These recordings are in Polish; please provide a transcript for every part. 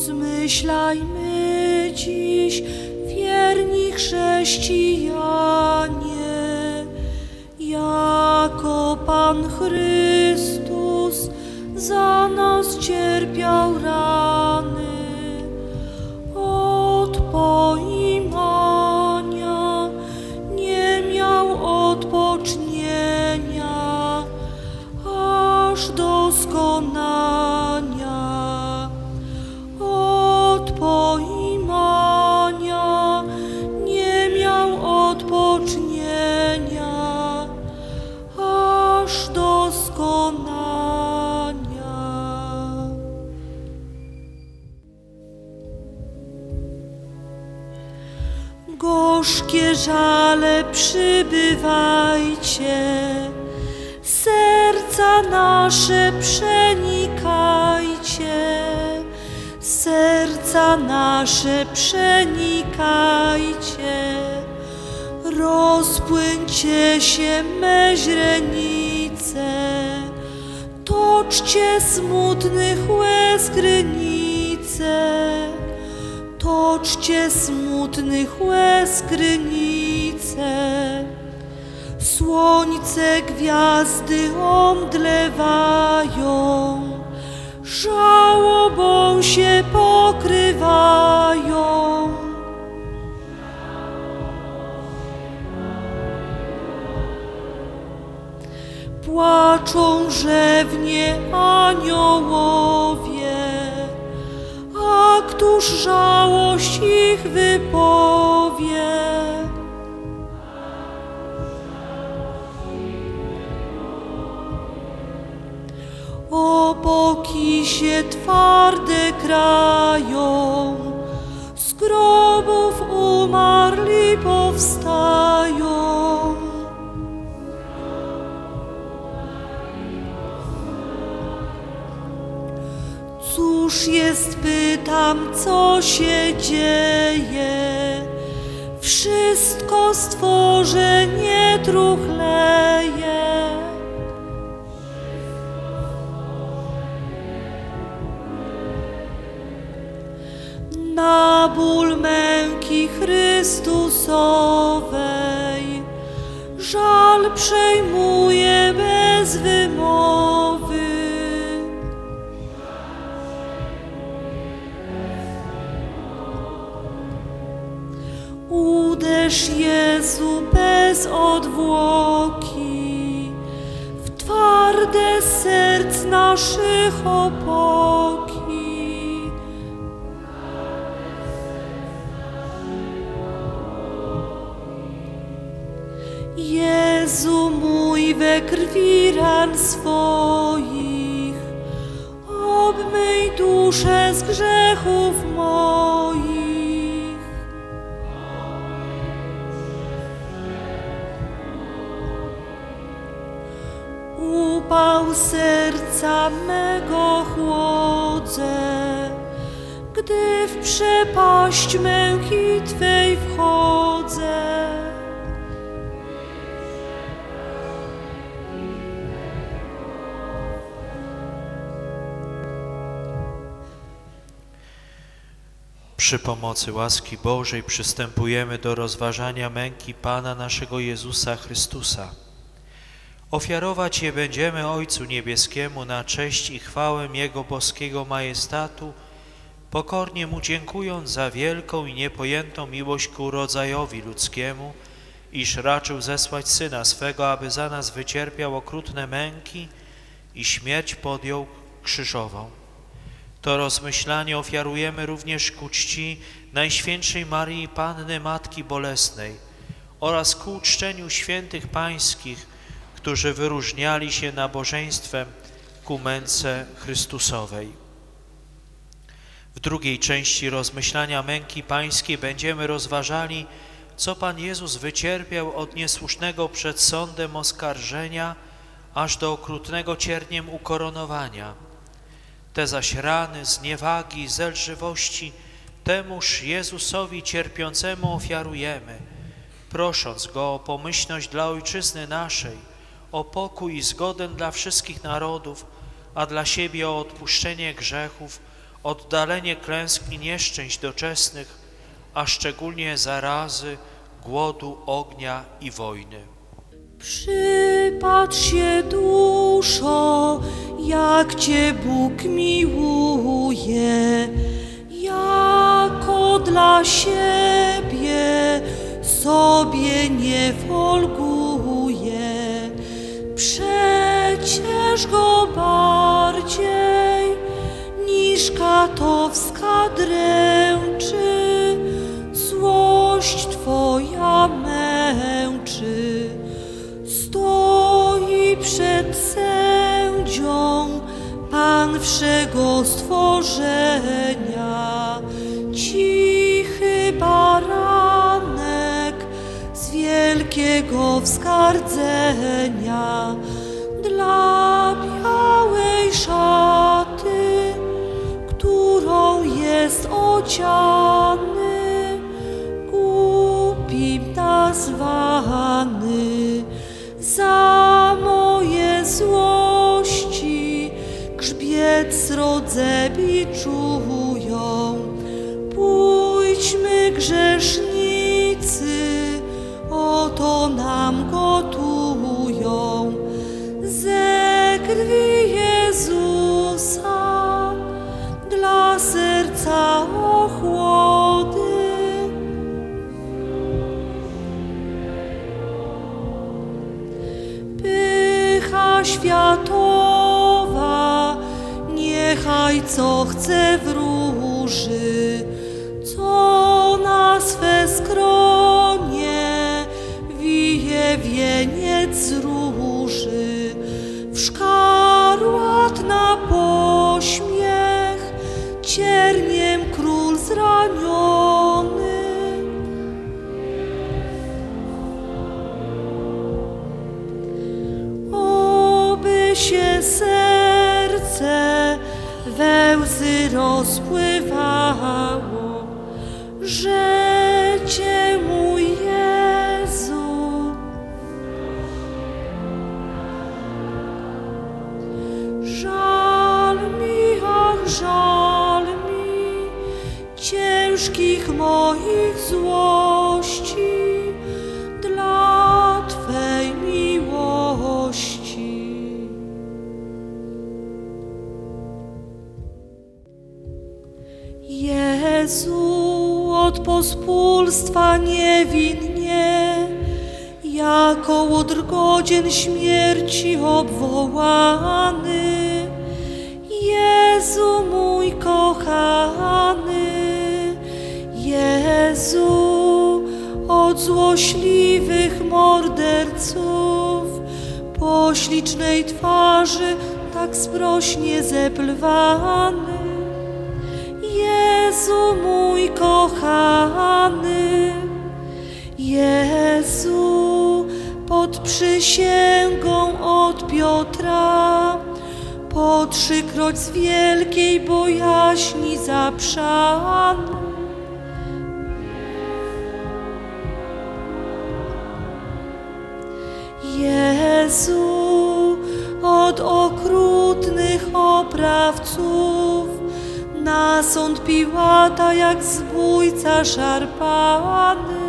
Rozmyślajmy dziś, wierni chrześcijanie, jako Pan Chrystus za nas cierpiał rany. Od poimania nie miał odpocznienia, aż do skonania. Od poimania nie miał odpocznienia, aż do skonania. Gorzkie żale przybywajcie, serca nasze przenikajcie, serca nasze przenikajcie. Rozpłyńcie się me źrenice, toczcie smutnych łez krynice, toczcie smutnych łez krynice. Słońce, gwiazdy omdlewają, żałobą się pokrywają. Płaczą rzewnie aniołowie, a któż żałość ich wypowie? Opoki się twarde krają, z grobów umarli powstają. Cóż jest, pytam, co się dzieje? Wszystko stworzenie truchleje. Na ból męki Chrystusowej żal przejmuje bez wymowy. Uderz, Jezu, bez odwłoki w twarde serc naszych opoki. Jezu mój, we krwi ran swoich obmyj duszę z grzechów moich. Upał serca mego chłodzę, gdy w przepaść męki Twej wchodzę. Przy pomocy łaski Bożej przystępujemy do rozważania męki Pana naszego Jezusa Chrystusa. Ofiarować je będziemy Ojcu Niebieskiemu na cześć i chwałę Jego boskiego majestatu, pokornie Mu dziękując za wielką i niepojętą miłość ku rodzajowi ludzkiemu, iż raczył zesłać Syna swego, aby za nas wycierpiał okrutne męki i śmierć podjął krzyżową. To rozmyślanie ofiarujemy również ku czci Najświętszej Maryi Panny Matki Bolesnej oraz ku uczczeniu świętych pańskich, którzy wyróżniali się nabożeństwem ku męce Chrystusowej. W drugiej części rozmyślania męki pańskiej będziemy rozważali, co Pan Jezus wycierpiał od niesłusznego przed sądem oskarżenia, aż do okrutnego cierniem ukoronowania. Te zaś rany, zniewagi, zelżywości temuż Jezusowi cierpiącemu ofiarujemy, prosząc Go o pomyślność dla Ojczyzny naszej, o pokój i zgodę dla wszystkich narodów, a dla siebie o odpuszczenie grzechów oddalenie klęsk i nieszczęść doczesnych, a szczególnie zarazy, głodu, ognia i wojny. Przypatrz się, duszo, jak Cię Bóg miłuje, jako dla siebie sobie nie folguje. Przecież Go bardziej niż katowska dręczy, złość Twoja męczy. Stoi przed sędzią Pan wszego stworzenia, cichy baranek z wielkiego wzgardzenia. Dla białej szaty, którą jest odziany, głupim nazwany. Za moje złości grzbiet srodze biczują. Pójdźmy, grzesznicy, oto nam gotują. Ze krwi Jezusa dla serca ochłody. Pycha światowa niechaj co chce wróży, co na swe skronie wije wieniec z róży. W szkarłat na pośmiech cierniem król zraniony. Oby się serce we łzy rozpływało, że Cię, mój Jezu, żal mi, ach, żal mi ciężkich moich złości dla Twej miłości. Jezu, od pospólstwa niewinnie, jako łodrgodzień śmierci obwołany. Jezu mój kochany, Jezu, od złośliwych morderców, po ślicznej twarzy tak sprośnie zeplwany. Jezu mój kochany, Jezu, pod przysięgą od Piotra, po trzykroć z wielkiej bojaźni zaprzany. Jezu, od okrutnych oprawców, na sąd Piłata jak zbójca szarpany.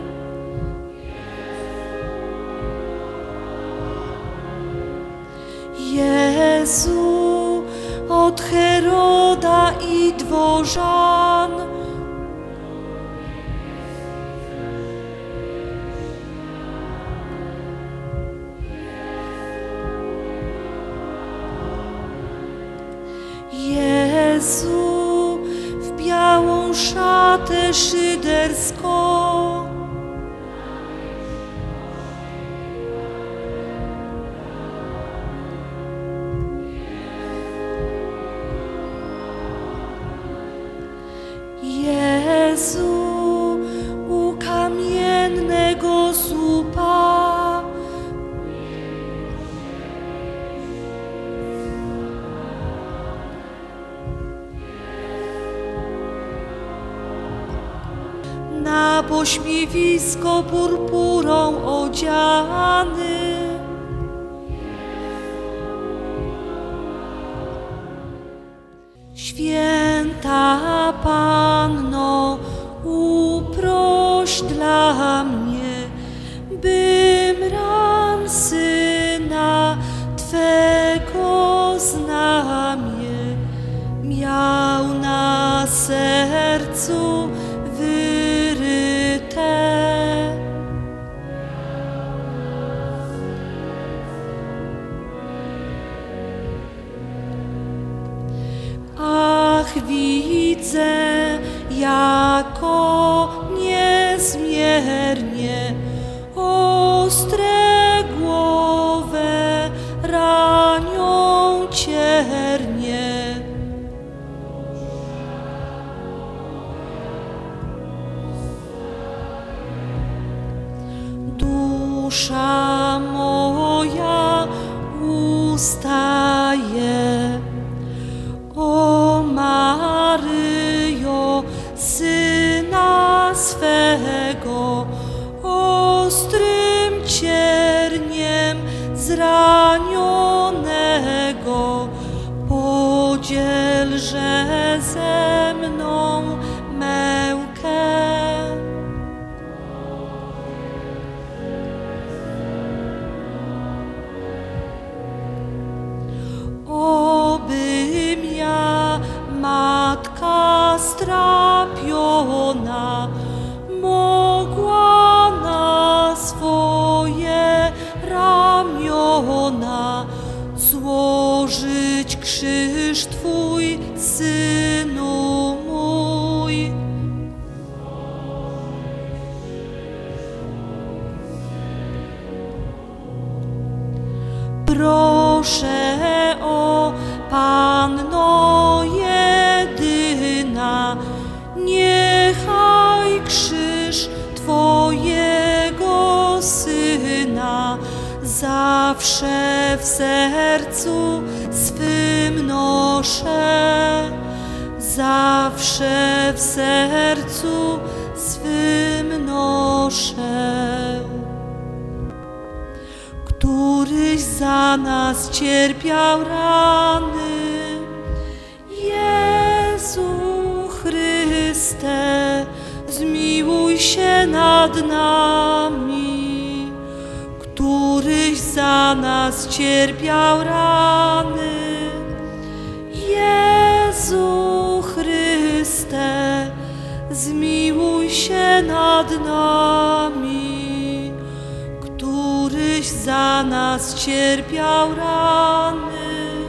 Jezu, od Heroda i dworzan, Jezu, w białą szatę szyderską, Jezu, u kamiennego słupa, na pośmiewisko purpurą odziany. Święty Syna Twego znamie, miał na sercu wyryte. Ach, widzę, jako niezmiernie ostre głowę ranią ciernie. Dusza moja ustaje, o Maryjo, Syna swego, ostrym cierniem zranionego, podzielże ze mną mękę. Obym ja, Matka strapiona, mogła na swoje ramiona złożyć krzyż Twój, Synu mój. Proszę, o Panno jedyna, niechaj krzyż Twojego Syna zawsze w sercu swym noszę, zawsze w sercu swym noszę. Któryś za nas cierpiał rany, Jezu Chryste, zmiłuj się nad nami. Któryś za nas cierpiał rany, Jezu Chryste, zmiłuj się nad nami. Któryś za nas cierpiał rany.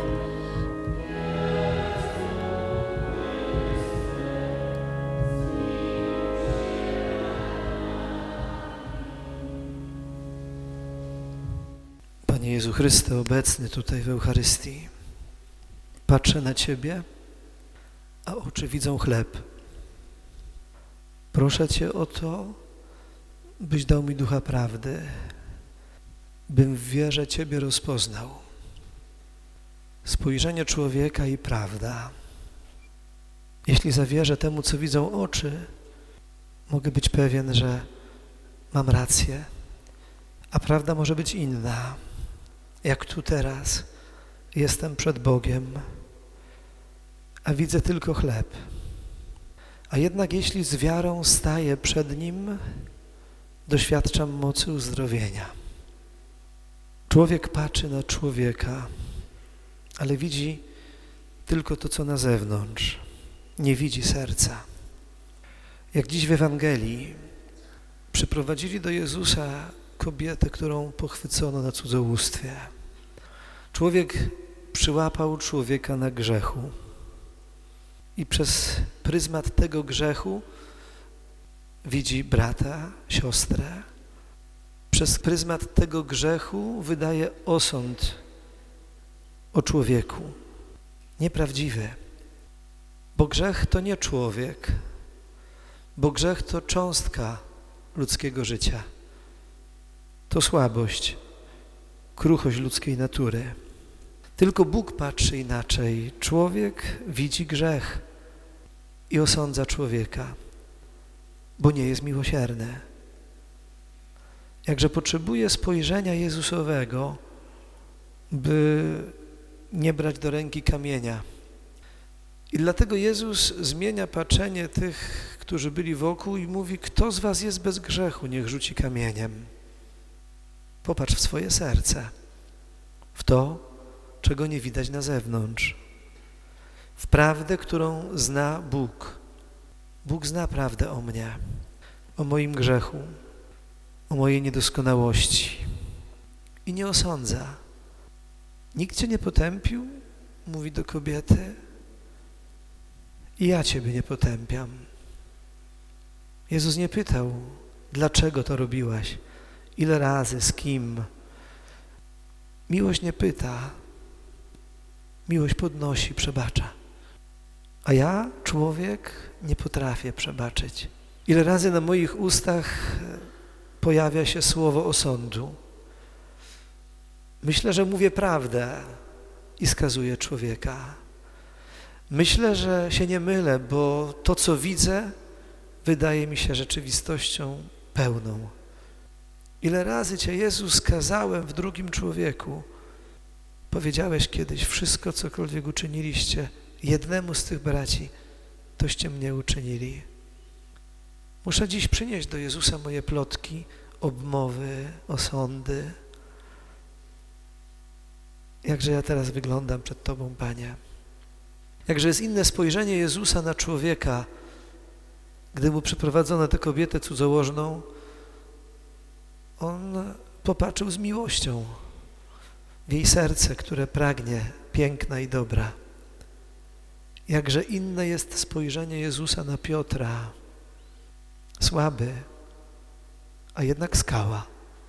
Panie Jezu Chryste, obecny tutaj w Eucharystii, patrzę na Ciebie, a oczy widzą chleb. Proszę Cię o to, byś dał mi ducha prawdy, bym w wierze Ciebie rozpoznał. Spojrzenie człowieka i prawda. Jeśli zawierzę temu, co widzą oczy, mogę być pewien, że mam rację, a prawda może być inna. Jak tu teraz jestem przed Bogiem, a widzę tylko chleb. A jednak jeśli z wiarą staję przed Nim, doświadczam mocy uzdrowienia. Człowiek patrzy na człowieka, ale widzi tylko to, co na zewnątrz. Nie widzi serca. Jak dziś w Ewangelii przyprowadzili do Jezusa kobietę, którą pochwycono na cudzołóstwie. Człowiek przyłapał człowieka na grzechu i przez pryzmat tego grzechu widzi brata, siostrę. Przez pryzmat tego grzechu wydaje osąd o człowieku. Nieprawdziwy. Bo grzech to nie człowiek, bo grzech to cząstka ludzkiego życia. To słabość, kruchość ludzkiej natury. Tylko Bóg patrzy inaczej. Człowiek widzi grzech i osądza człowieka, bo nie jest miłosierny. Jakże potrzebuje spojrzenia Jezusowego, by nie brać do ręki kamienia. I dlatego Jezus zmienia patrzenie tych, którzy byli wokół i mówi: kto z was jest bez grzechu, niech rzuci kamieniem. Popatrz w swoje serce, w to, czego nie widać na zewnątrz, w prawdę, którą zna Bóg. Bóg zna prawdę o mnie, o moim grzechu, o mojej niedoskonałości i nie osądza. Nikt cię nie potępił, mówi do kobiety, i ja ciebie nie potępiam. Jezus nie pytał, dlaczego to robiłaś, ile razy, z kim. Miłość nie pyta, miłość podnosi, przebacza. A ja, człowiek, nie potrafię przebaczyć. Ile razy na moich ustach pojawia się słowo osądu. Myślę, że mówię prawdę i skazuję człowieka. Myślę, że się nie mylę, bo to, co widzę, wydaje mi się rzeczywistością pełną. Ile razy Cię, Jezu, skazałem w drugim człowieku. Powiedziałeś kiedyś, wszystko, cokolwiek uczyniliście jednemu z tych braci, toście mnie uczynili. Muszę dziś przynieść do Jezusa moje plotki, obmowy, osądy. Jakże ja teraz wyglądam przed Tobą, Panie. Jakże jest inne spojrzenie Jezusa na człowieka, gdy mu przyprowadzono tę kobietę cudzołożną, on popatrzył z miłością w jej serce, które pragnie, piękna i dobra. Jakże inne jest spojrzenie Jezusa na Piotra, słaby, a jednak skała.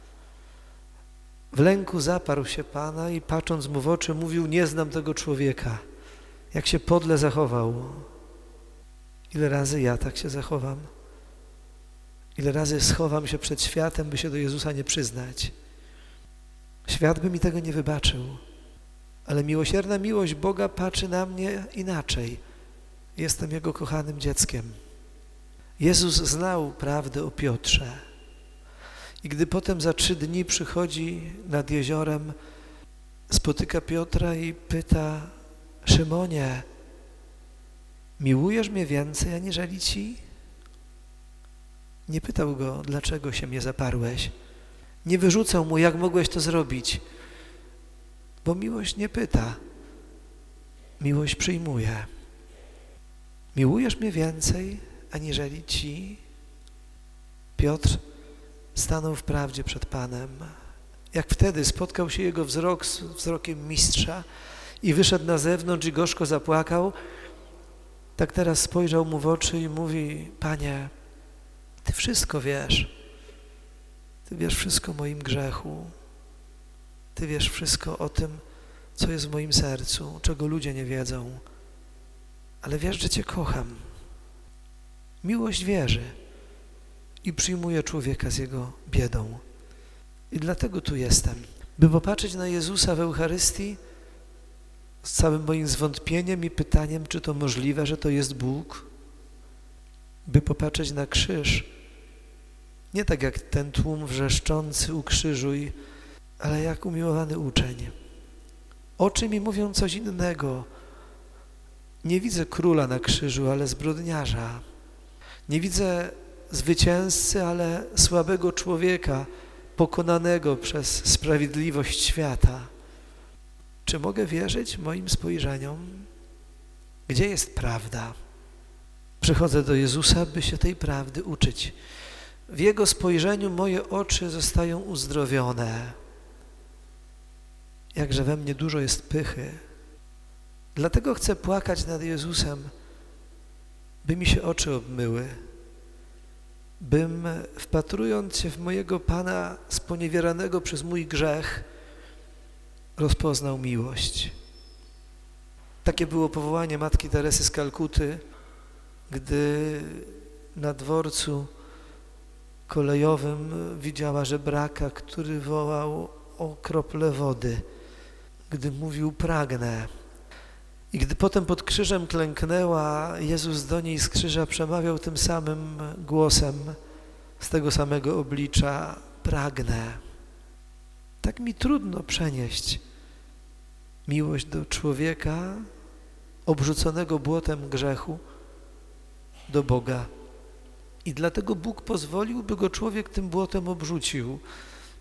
W lęku zaparł się Pana i patrząc mu w oczy mówił, nie znam tego człowieka. Jak się podle zachował. Ile razy ja tak się zachowam? Ile razy schowam się przed światem, by się do Jezusa nie przyznać? Świat by mi tego nie wybaczył, ale miłosierna miłość Boga patrzy na mnie inaczej. Jestem Jego kochanym dzieckiem. Jezus znał prawdę o Piotrze i gdy potem za 3 dni przychodzi nad jeziorem, spotyka Piotra i pyta, Szymonie, miłujesz mnie więcej aniżeli ci? Nie pytał go, dlaczego się mnie zaparłeś. Nie wyrzucał mu, jak mogłeś to zrobić. Bo miłość nie pyta, miłość przyjmuje. Miłujesz mnie więcej aniżeli ci? Piotr stanął w prawdzie przed Panem. Jak wtedy spotkał się jego wzrok z wzrokiem mistrza i wyszedł na zewnątrz i gorzko zapłakał, tak teraz spojrzał mu w oczy i mówi, Panie, Ty wszystko wiesz. Ty wiesz wszystko o moim grzechu. Ty wiesz wszystko o tym, co jest w moim sercu, czego ludzie nie wiedzą. Ale wiesz, że Cię kocham. Miłość wierzy i przyjmuje człowieka z jego biedą. I dlatego tu jestem, by popatrzeć na Jezusa w Eucharystii z całym moim zwątpieniem i pytaniem, czy to możliwe, że to jest Bóg, by popatrzeć na krzyż, nie tak jak ten tłum wrzeszczący ukrzyżuj, ale jak umiłowany uczeń. Oczy mi mówią coś innego. Nie widzę króla na krzyżu, ale zbrodniarza. Nie widzę zwycięzcy, ale słabego człowieka, pokonanego przez sprawiedliwość świata. Czy mogę wierzyć moim spojrzeniom? Gdzie jest prawda? Przychodzę do Jezusa, by się tej prawdy uczyć. W Jego spojrzeniu moje oczy zostają uzdrowione. Jakże we mnie dużo jest pychy. Dlatego chcę płakać nad Jezusem, by mi się oczy obmyły, bym wpatrując się w mojego Pana sponiewieranego przez mój grzech, rozpoznał miłość. Takie było powołanie Matki Teresy z Kalkuty, gdy na dworcu kolejowym widziała żebraka, który wołał o krople wody, gdy mówił pragnę. I gdy potem pod krzyżem klęknęła, Jezus do niej z krzyża przemawiał tym samym głosem, z tego samego oblicza, pragnę. Tak mi trudno przenieść miłość do człowieka obrzuconego błotem grzechu, do Boga. I dlatego Bóg pozwolił, by go człowiek tym błotem obrzucił,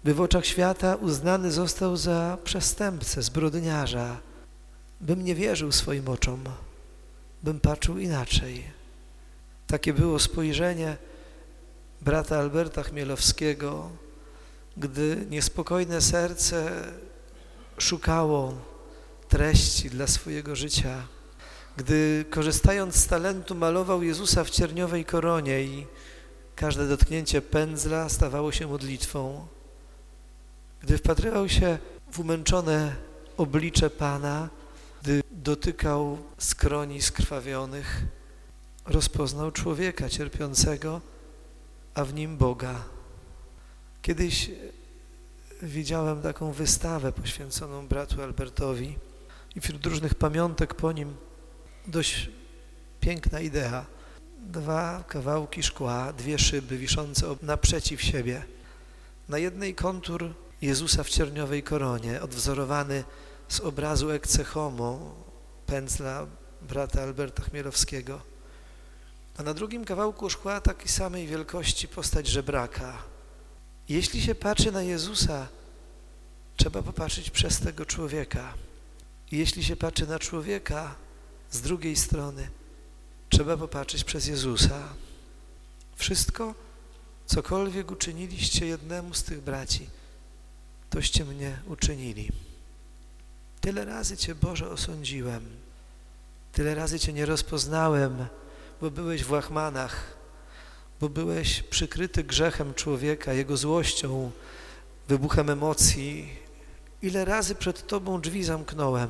by w oczach świata uznany został za przestępcę, zbrodniarza, bym nie wierzył swoim oczom, bym patrzył inaczej. Takie było spojrzenie brata Alberta Chmielowskiego, gdy niespokojne serce szukało treści dla swojego życia, gdy korzystając z talentu malował Jezusa w cierniowej koronie i każde dotknięcie pędzla stawało się modlitwą, gdy wpatrywał się w umęczone oblicze Pana, gdy dotykał skroni skrwawionych, rozpoznał człowieka cierpiącego, a w nim Boga. Kiedyś widziałem taką wystawę poświęconą bratu Albertowi i wśród różnych pamiątek po nim dość piękna idea. 2 kawałki szkła, 2 szyby wiszące naprzeciw siebie. Na jednej kontur Jezusa w cierniowej koronie, odwzorowany z obrazu Ecce Homo, pędzla brata Alberta Chmielowskiego. A na drugim kawałku szkła takiej samej wielkości postać żebraka. Jeśli się patrzy na Jezusa, trzeba popatrzeć przez tego człowieka. I jeśli się patrzy na człowieka, z drugiej strony, trzeba popatrzeć przez Jezusa. Wszystko, cokolwiek uczyniliście jednemu z tych braci, toście mnie uczynili. Tyle razy Cię, Boże, osądziłem. Tyle razy Cię nie rozpoznałem, bo byłeś w łachmanach, bo byłeś przykryty grzechem człowieka, jego złością, wybuchem emocji. Ile razy przed Tobą drzwi zamknąłem.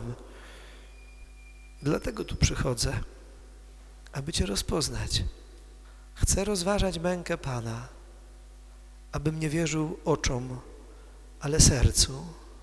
Dlatego tu przychodzę, aby Cię rozpoznać. Chcę rozważać mękę Pana, abym nie wierzył oczom, ale sercu.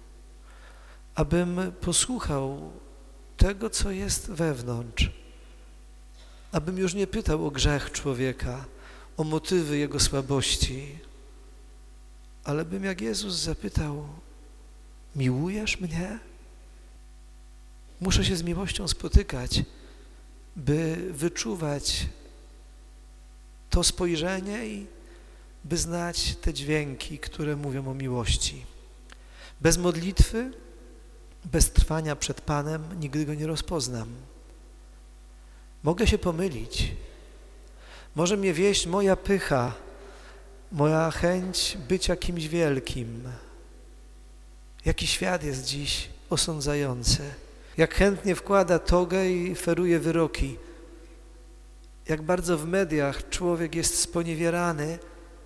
Abym posłuchał tego, co jest wewnątrz. Abym już nie pytał o grzech człowieka, o motywy jego słabości, ale bym jak Jezus zapytał: miłujesz mnie? Muszę się z miłością spotykać, by wyczuwać to spojrzenie i by znać te dźwięki, które mówią o miłości. Bez modlitwy, bez trwania przed Panem nigdy Go nie rozpoznam. Mogę się pomylić. Może mnie wieść moja pycha, moja chęć bycia kimś wielkim. Jaki świat jest dziś osądzający. Jak chętnie wkłada togę i feruje wyroki. Jak bardzo w mediach człowiek jest sponiewierany,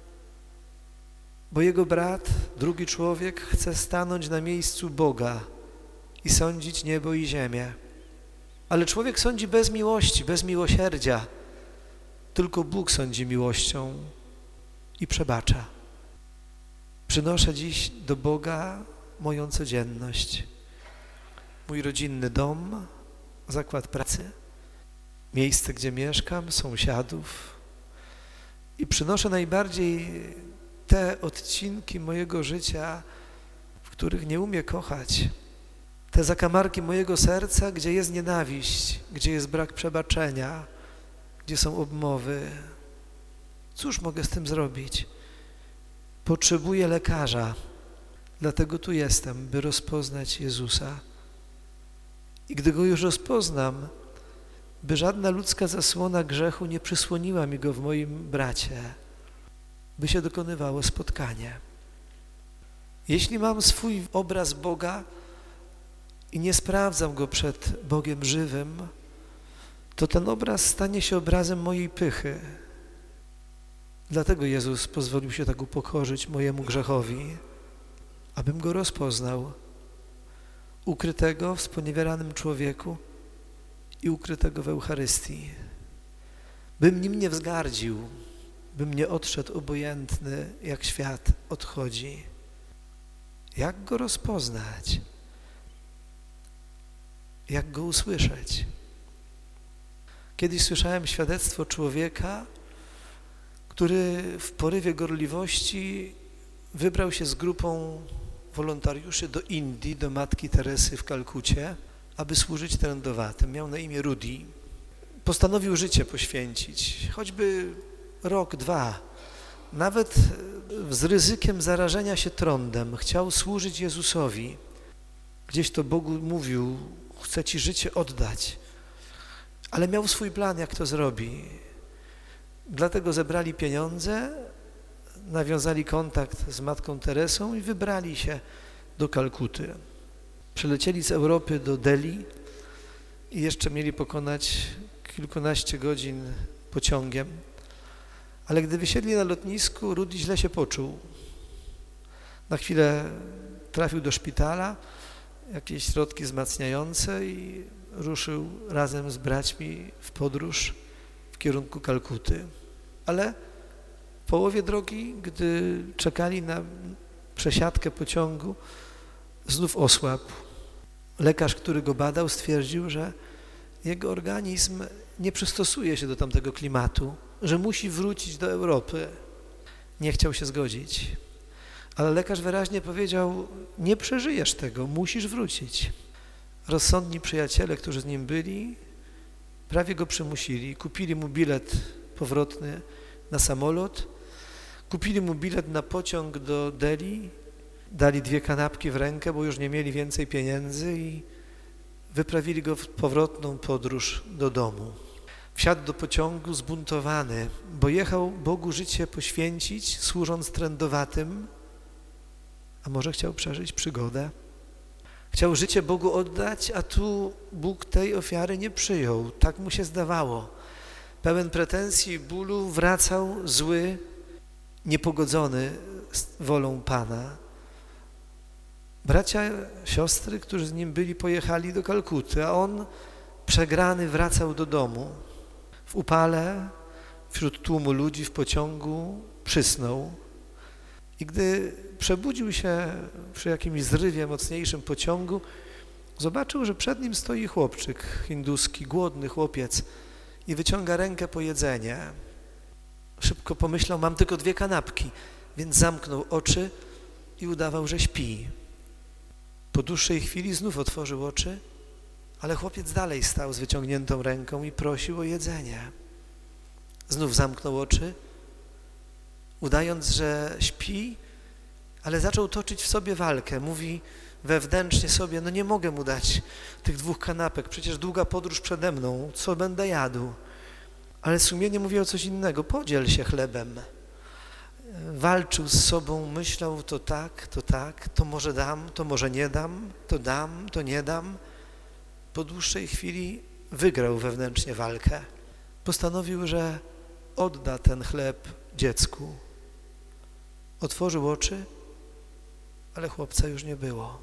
bo jego brat, drugi człowiek, chce stanąć na miejscu Boga i sądzić niebo i ziemię. Ale człowiek sądzi bez miłości, bez miłosierdzia. Tylko Bóg sądzi miłością i przebacza. Przynoszę dziś do Boga moją codzienność. Mój rodzinny dom, zakład pracy, miejsce, gdzie mieszkam, sąsiadów. I przynoszę najbardziej te odcinki mojego życia, w których nie umiem kochać. Te zakamarki mojego serca, gdzie jest nienawiść, gdzie jest brak przebaczenia, gdzie są obmowy. Cóż mogę z tym zrobić? Potrzebuję lekarza, dlatego tu jestem, by rozpoznać Jezusa. I gdy Go już rozpoznam, by żadna ludzka zasłona grzechu nie przysłoniła mi Go w moim bracie, by się dokonywało spotkanie. Jeśli mam swój obraz Boga i nie sprawdzam Go przed Bogiem żywym, to ten obraz stanie się obrazem mojej pychy. Dlatego Jezus pozwolił się tak upokorzyć mojemu grzechowi, abym Go rozpoznał, ukrytego w sponiewieranym człowieku i ukrytego w Eucharystii. Bym nim nie wzgardził, bym nie odszedł obojętny, jak świat odchodzi. Jak Go rozpoznać? Jak Go usłyszeć? Kiedyś słyszałem świadectwo człowieka, który w porywie gorliwości wybrał się z grupą wolontariuszy do Indii, do Matki Teresy w Kalkucie, aby służyć trędowatym. Miał na imię Rudy. Postanowił życie poświęcić, choćby rok, 2. Nawet z ryzykiem zarażenia się trądem chciał służyć Jezusowi. Gdzieś to Bogu mówił, chcę Ci życie oddać, ale miał swój plan, jak to zrobi. Dlatego zebrali pieniądze, nawiązali kontakt z Matką Teresą i wybrali się do Kalkuty. Przylecieli z Europy do Delhi i jeszcze mieli pokonać kilkanaście godzin pociągiem, ale gdy wysiedli na lotnisku, Rudy źle się poczuł. Na chwilę trafił do szpitala, jakieś środki wzmacniające i ruszył razem z braćmi w podróż w kierunku Kalkuty. Ale w połowie drogi, gdy czekali na przesiadkę pociągu, znów osłabł. Lekarz, który go badał, stwierdził, że jego organizm nie przystosuje się do tamtego klimatu, że musi wrócić do Europy. Nie chciał się zgodzić. Ale lekarz wyraźnie powiedział, nie przeżyjesz tego, musisz wrócić. Rozsądni przyjaciele, którzy z nim byli, prawie go przymusili. Kupili mu bilet powrotny na samolot, kupili mu bilet na pociąg do Delhi, dali 2 kanapki w rękę, bo już nie mieli więcej pieniędzy i wyprawili go w powrotną podróż do domu. Wsiadł do pociągu zbuntowany, bo jechał Bogu życie poświęcić, służąc trędowatym, a może chciał przeżyć przygodę. Chciał życie Bogu oddać, a tu Bóg tej ofiary nie przyjął. Tak mu się zdawało. Pełen pretensji i bólu wracał zły, niepogodzony z wolą Pana. Bracia, siostry, którzy z nim byli, pojechali do Kalkuty, a on przegrany wracał do domu. W upale, wśród tłumu ludzi w pociągu przysnął. I gdy przebudził się przy jakimś zrywie mocniejszym pociągu, zobaczył, że przed nim stoi chłopczyk hinduski, głodny chłopiec i wyciąga rękę po jedzenie. Szybko pomyślał, mam tylko 2 kanapki, więc zamknął oczy i udawał, że śpi. Po dłuższej chwili znów otworzył oczy, ale chłopiec dalej stał z wyciągniętą ręką i prosił o jedzenie. Znów zamknął oczy, udając, że śpi, ale zaczął toczyć w sobie walkę. Mówi wewnętrznie sobie, no nie mogę mu dać tych 2 kanapek, przecież długa podróż przede mną, co będę jadł? Ale sumienie mówi o coś innego, podziel się chlebem. Walczył z sobą, myślał to tak, to może dam, to może nie dam, to dam, to nie dam. Po dłuższej chwili wygrał wewnętrznie walkę. Postanowił, że odda ten chleb dziecku. Otworzył oczy, ale chłopca już nie było.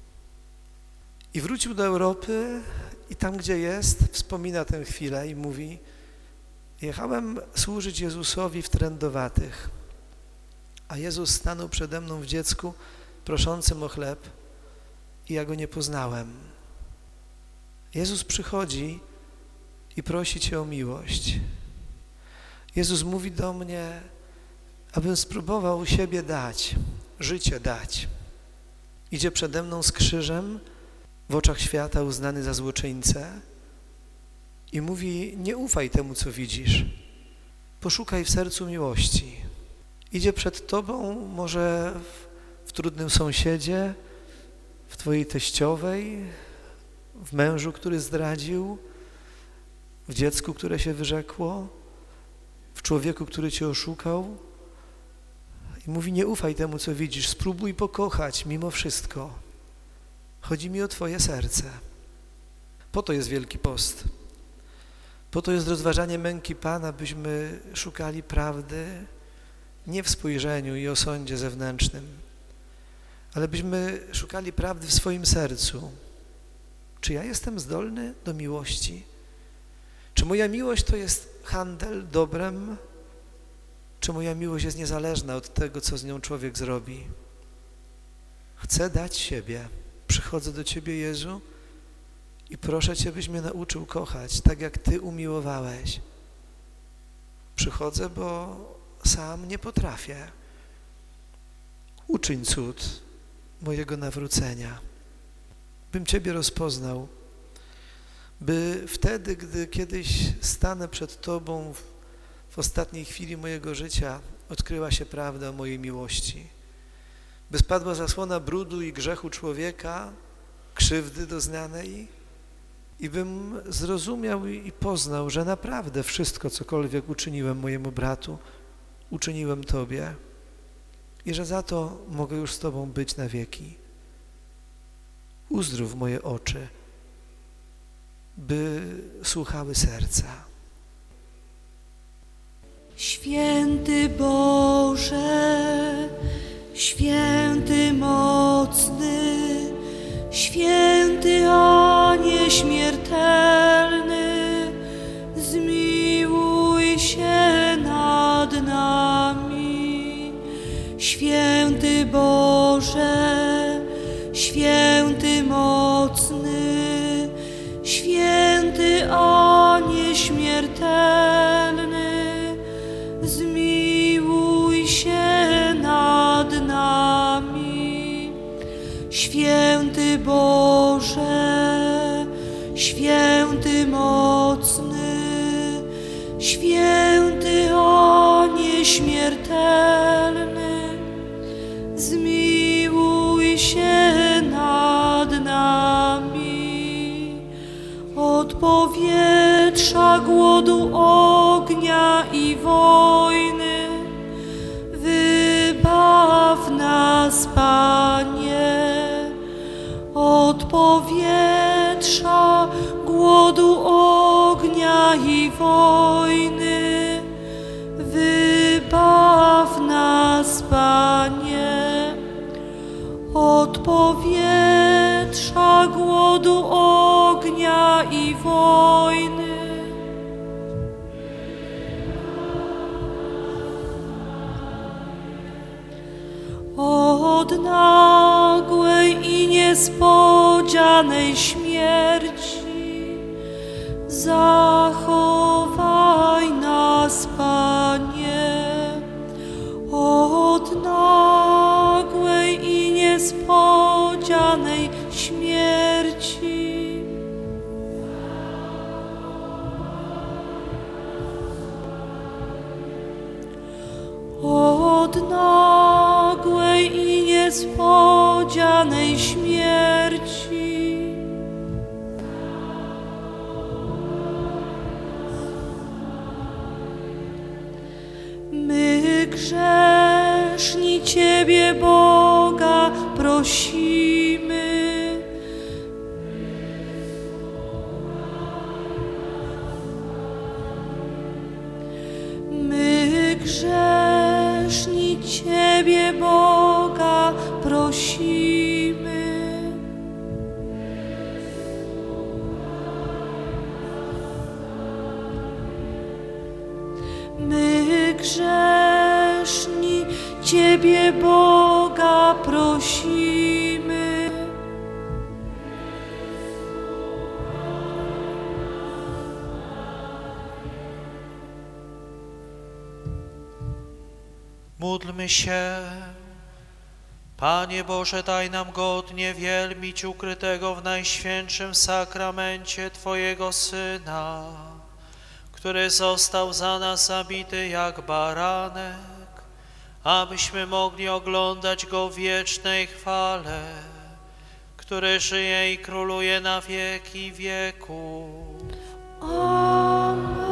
I wrócił do Europy i tam, gdzie jest, wspomina tę chwilę i mówi, jechałem służyć Jezusowi w trędowatych, a Jezus stanął przede mną w dziecku, proszącym o chleb i ja go nie poznałem. Jezus przychodzi i prosi Cię o miłość. Jezus mówi do mnie, abym spróbował siebie dać, życie dać. Idzie przede mną z krzyżem, w oczach świata uznany za złoczyńcę i mówi, nie ufaj temu, co widzisz. Poszukaj w sercu miłości. Idzie przed Tobą, może w trudnym sąsiedzie, w Twojej teściowej, w mężu, który zdradził, w dziecku, które się wyrzekło, w człowieku, który Cię oszukał. I mówi, nie ufaj temu, co widzisz, spróbuj pokochać mimo wszystko. Chodzi mi o Twoje serce. Po to jest Wielki Post. Po to jest rozważanie męki Pana, byśmy szukali prawdy nie w spojrzeniu i osądzie zewnętrznym, ale byśmy szukali prawdy w swoim sercu. Czy ja jestem zdolny do miłości? Czy moja miłość to jest handel dobrem? Czy moja miłość jest niezależna od tego, co z nią człowiek zrobi? Chcę dać siebie. Przychodzę do Ciebie, Jezu, i proszę Cię, byś mnie nauczył kochać, tak jak Ty umiłowałeś. Przychodzę, bo sam nie potrafię. Uczyń cud mojego nawrócenia, bym Ciebie rozpoznał, by wtedy, gdy kiedyś stanę przed Tobą w ostatniej chwili mojego życia odkryła się prawda o mojej miłości, by spadła zasłona brudu i grzechu człowieka, krzywdy doznanej i bym zrozumiał i poznał, że naprawdę wszystko, cokolwiek uczyniłem mojemu bratu, uczyniłem Tobie i że za to mogę już z Tobą być na wieki. Uzdrów moje oczy, by słuchały serca. Święty Boże, święty mocny, święty a nieśmiertelny, zmiłuj się nad nami. Święty Boże, święty mocny, święty a nieśmiertelny, zmiłuj się nad nami. Święty Boże, święty mocny, święty a nieśmiertelny, zmiłuj się nad nami. Od powietrza, głodu, ognia i wojny wybaw nas, Panie. Od powietrza, głodu, ognia i wojny wybaw nas, Panie. Od powietrza, głodu, ognia i wojny. Od nagłej i niespodzianej śmierci zachowaj nas, Panie. Od nagłej i niespodzianej śmierci. Od nagłej i niespodzianej śmierci. My grzeszni Ciebie, Boga, prosimy. My grzeszni Ciebie, Boga, prosimy. My grzeszni Ciebie, Boga, prosimy. Módlmy się. Panie Boże, daj nam godnie wielbić ukrytego w Najświętszym Sakramencie Twojego Syna, który został za nas zabity jak baranek, abyśmy mogli oglądać Go w wiecznej chwale, który żyje i króluje na wieki wieków. Amen.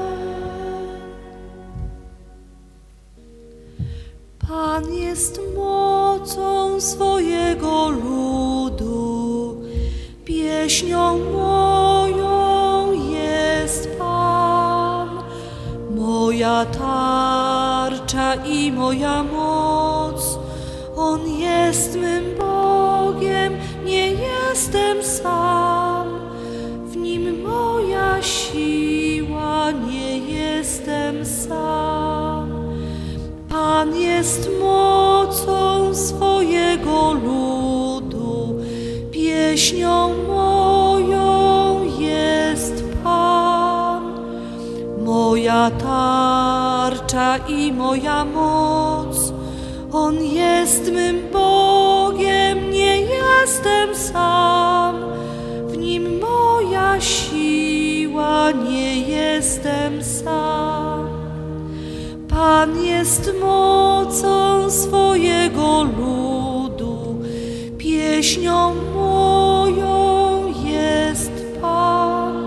Pan jest mocą swojego ludu, pieśnią moją jest Pan. Moja tarcza i moja moc, On jest mym Bogiem, nie jestem sam. W Nim moja siła, nie jestem sam. Pan jest mocą swojego ludu, pieśnią moją jest Pan. Moja tarcza i moja moc, On jest mym Bogiem, nie jestem sam. W Nim moja siła, nie jestem sam. Pan jest mocą swojego ludu, pieśnią moją jest Pan.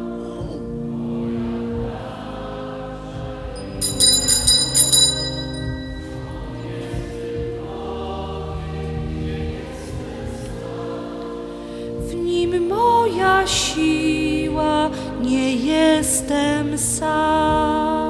W Nim moja siła, nie jestem sam.